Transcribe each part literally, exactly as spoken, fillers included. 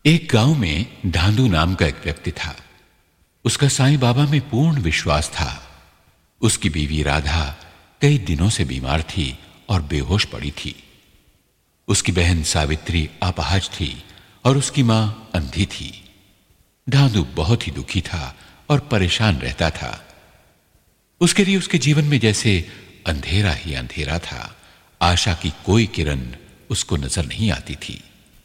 एक गांव में धांधू नाम का एक व्यक्ति था। उसका साईं बाबा में पूर्ण विश्वास था। उसकी बीवी राधा कई दिनों से बीमार थी और बेहोश पड़ी थी। उसकी बहन सावित्री अपाहज थी और उसकी मां अंधी थी। धांधू बहुत ही दुखी था और परेशान रहता था। उसके लिए उसके जीवन में जैसे अंधेरा ही अंधेरा था। आशा की कोई किरण उसको नजर नहीं आती थी।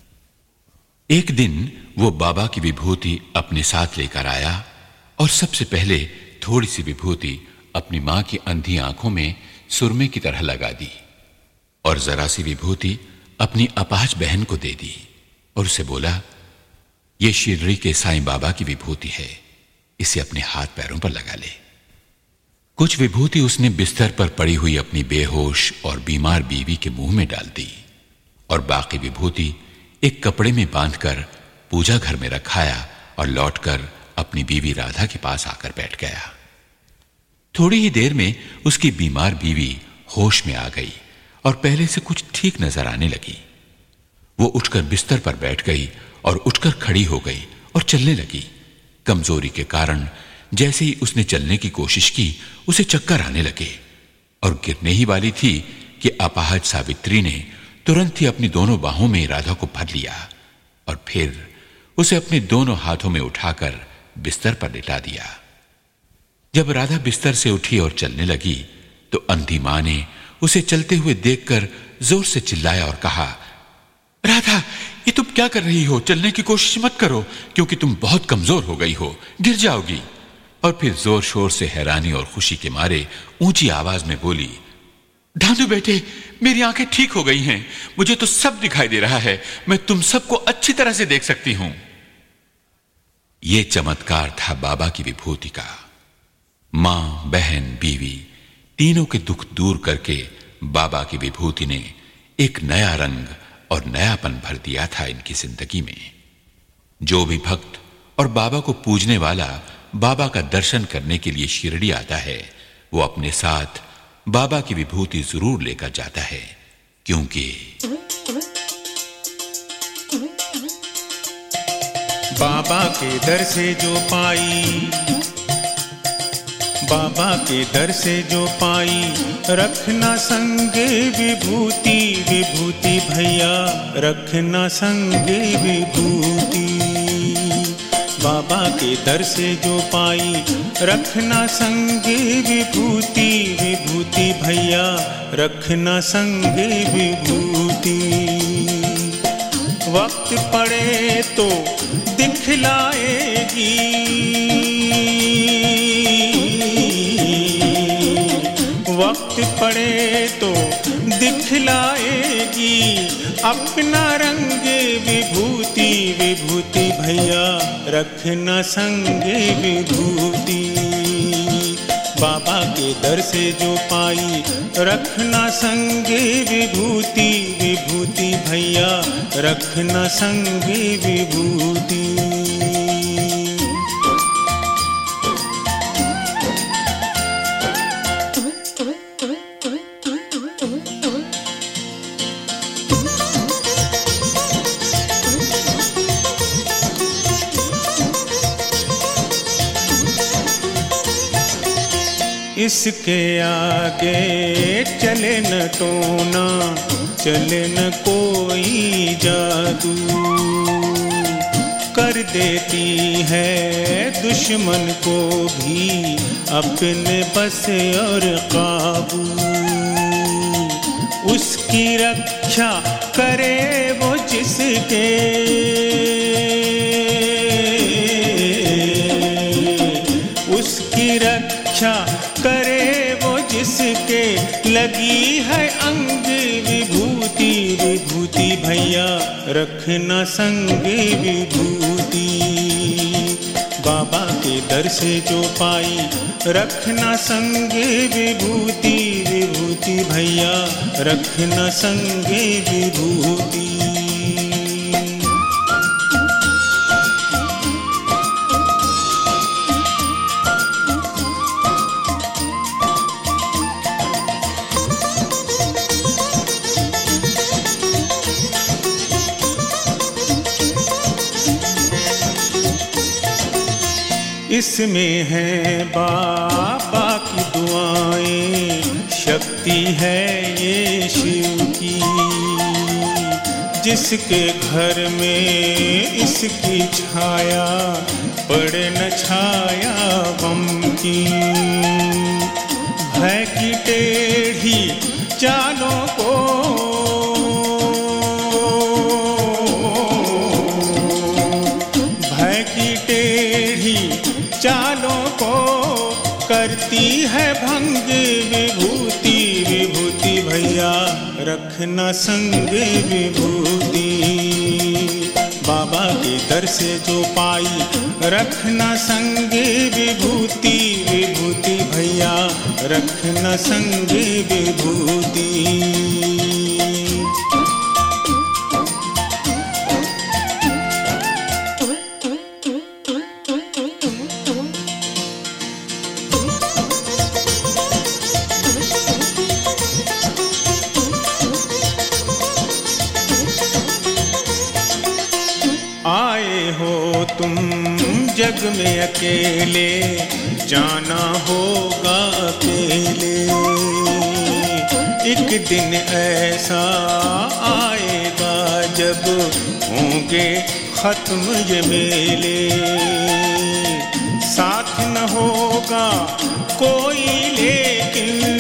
एक दिन वो बाबा की विभूति अपने साथ लेकर आया और सबसे पहले थोड़ी सी विभूति अपनी मां की अंधी आंखों में सुरमे की तरह लगा दी और जरा सी विभूति अपनी अपाहज बहन को दे दी और उसे बोला, यह शिरडी के साईं बाबा की विभूति है, इसे अपने हाथ पैरों पर लगा ले। कुछ विभूति उसने बिस्तर पर पड़ी हुई अपनी बेहोश और बीमार बीवी के मुंह में डाल दी और बाकी विभूति एक कपड़े में बांधकर पूजा घर में रखाया और लौटकर अपनी बीवी राधा के पास आकर बैठ गया। थोड़ी ही देर में उसकी बीमार बीवी होश में आ गई और पहले से कुछ ठीक नजर आने लगी। वो उठकर बिस्तर पर बैठ गई और उठकर खड़ी हो गई और चलने लगी। कमजोरी के कारण जैसे ही उसने चलने की कोशिश की, उसे चक्कर आने लगे और गिरने ही वाली थी कि अपाहज सावित्री ने तुरंत ही अपनी दोनों बाहों में राधा को भर लिया और फिर उसे अपने दोनों हाथों में उठाकर बिस्तर पर लिटा दिया। जब राधा बिस्तर से उठी और चलने लगी तो अंधी मां ने उसे चलते हुए देखकर जोर से चिल्लाया और कहा, राधा, ये तुम क्या कर रही हो? चलने की कोशिश मत करो, क्योंकि तुम बहुत कमजोर हो गई हो, गिर जाओगी। और फिर जोर शोर से हैरानी और खुशी के मारे ऊंची आवाज में बोली, धांधू बेटे, मेरी आंखें ठीक हो गई हैं, मुझे तो सब दिखाई दे रहा है, मैं तुम सबको अच्छी तरह से देख सकती हूं। यह चमत्कार था बाबा की विभूति का। मां, बहन, बीवी तीनों के दुख दूर करके बाबा की विभूति ने एक नया रंग और नयापन भर दिया था इनकी जिंदगी में। जो भी भक्त और बाबा को पूजने वाला बाबा का दर्शन करने के लिए शिरडी आता है, वो अपने साथ बाबा की विभूति जरूर लेकर जाता है, क्योंकि बाबा के दर से जो पाई, बाबा के दर से जो पाई, रखना संगे विभूति, विभूति भैया रखना संगे विभूति। बाबा के दर से जो पाई, रखना संगे विभूति, विभूति भैया रखना संगे विभूति। वक्त पड़े तो दिखलाएगी, वक्त पड़े तो दिखलाएगी, अपना रंग विभूति, विभूति भैया रखना संगे विभूति। बाबा के दर से जो पाई, रखना संगे विभूति, विभूति भैया रखना संगे विभूति। इसके आगे चले न टोना, चले न कोई जादू, कर देती है दुश्मन को भी अपने बस और काबू। उसकी रक्षा करे वो जिसके, उसकी रक्षा करे वो जिसके, लगी है अंग विभूति, विभूति भैया रखना संगे विभूति। बाबा के दर से जो पाई, रखना संगे विभूति, विभूति भैया रखना संगे विभूति। इसमें है बाबा की दुआएं, शक्ति है ये शिव की। जिसके घर में इसकी छाया, पड़े न छाया गम की। भय की टेढ़ी चालों को भय की टेढ़ी चालों को करती है भंग विभूति। विभूति भैया रखना संग विभूति। बाबा के दर से जो पाई रखना संग विभूति। विभूति भैया रखना संग विभूति। आए हो तुम जग में अकेले, जाना होगा अकेले। एक दिन ऐसा आएगा जब होंगे खत्म ये मेले। साथ न होगा कोई लेकिन,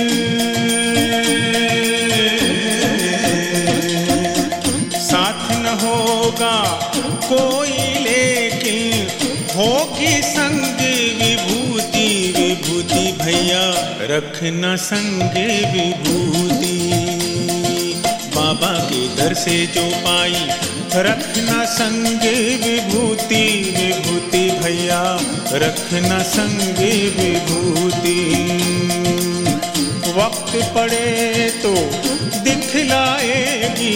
साथ न होगा कोई लेकिन, होगी संग विभूति। विभूति भैया रखना संग विभूति। बाबा के दर से जो पाई रखना संग विभूति। विभूति भैया रखना संग विभूति। वक्त पड़े तो दिखलाएगी,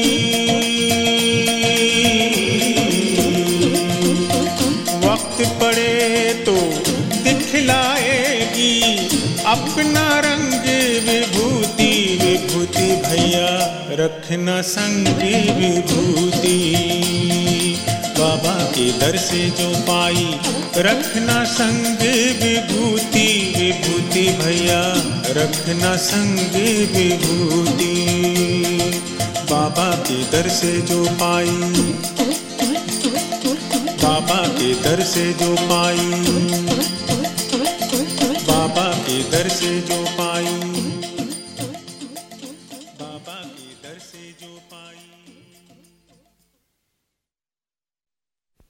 वक्त पड़े तो दिखलाएगी अपना रंग विभूति। विभूति भैया रखना संग विभूति। बाबा के दर से जो पाई रखना संग विभूति। विभूति भैया रखना संग विभूति। बाबा के दर से जो पाई, बाबा के दर से जो पाई, बाबा के दर से जो पाई।